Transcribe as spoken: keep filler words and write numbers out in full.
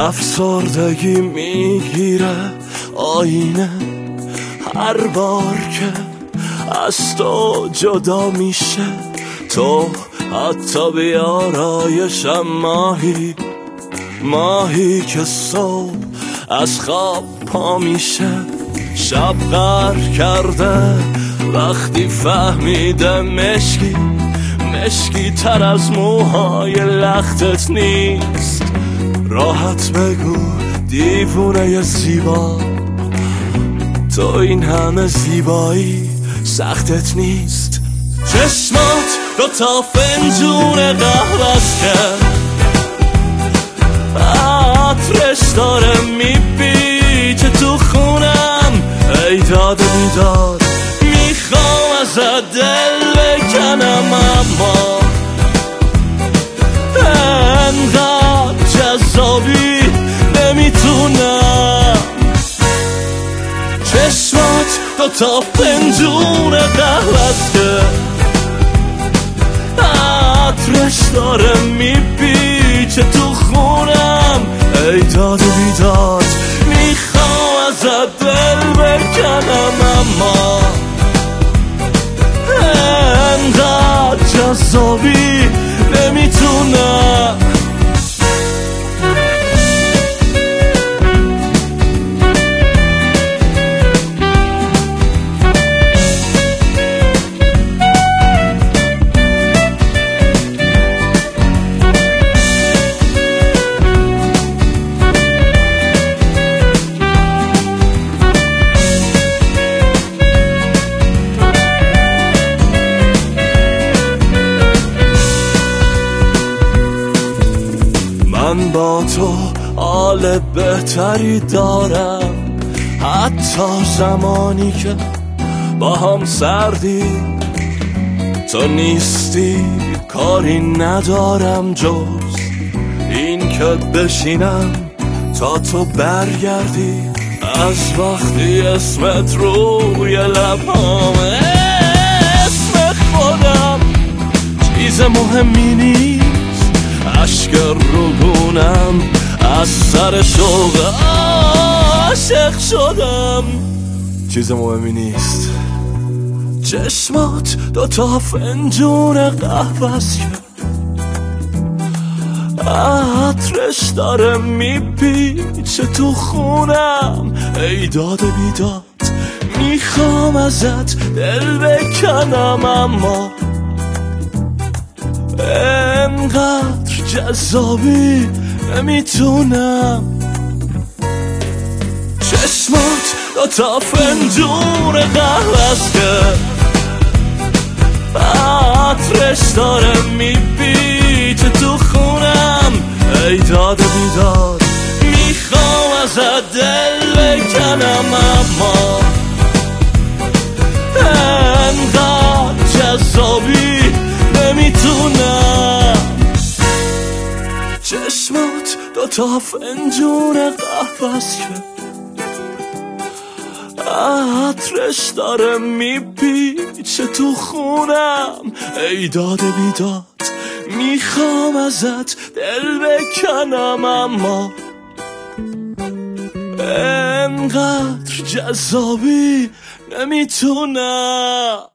افسردگی میگیره آینه هر بار که از تو جدا میشه. تو حتی بیارایشم ماهی ماهی که صبح از خواب پا میشه. شب غر کرده وقتی فهمیده مشکی مشکی تر از موهای لختت نیست. راحت بگو دیوونه زیبا، تو این همه زیبایی سختت نیست. چشمات دو تا فنجون قهوه‌ست که عطرش داره میپیچه تو خونم. ای داد و بیداد میخوام ازت دل بکنم، اما انقدر جذابی نمیتونم. چشمات دو تا فنجون قهوه‌ست که عطرش داره میپیچه تو خونم. ای داد و بیداد میخوام ازت دل بکنم، اما انقدر جذابی نمیتونم. من با تو حال بهتری دارم، حتی زمانی که با هم سردی. تو نیستی کاری ندارم جز این که بشینم تا تو برگردی. از وقتی اسمت روی لبامه اسم خودم چیز مهمی نیست. عشق روگونم از سر شوق عاشق شدم، چیز مهمی نیست. چشمات دو تا فنجون قهوه‌ست که عطرش داره میپیچه تو خونم. ای داد و بیداد میخوام ازت دل بکنم، اما انقدر جذابی نمیتونم. چشمات دو تا فنجون قهوه‌ست که عطرش داره میپیچه تو خونم. ای داد و بیداد میخوام ازت دل بکنم، اما انقدر جذابی نمیتونم. چشمات دو تا فنجون قهوه‌ست که عطرش داره میپیچه تو خونم. ای داد و بیداد میخوام ازت دل بکنم، اما انقدر جذابی نمیتونم.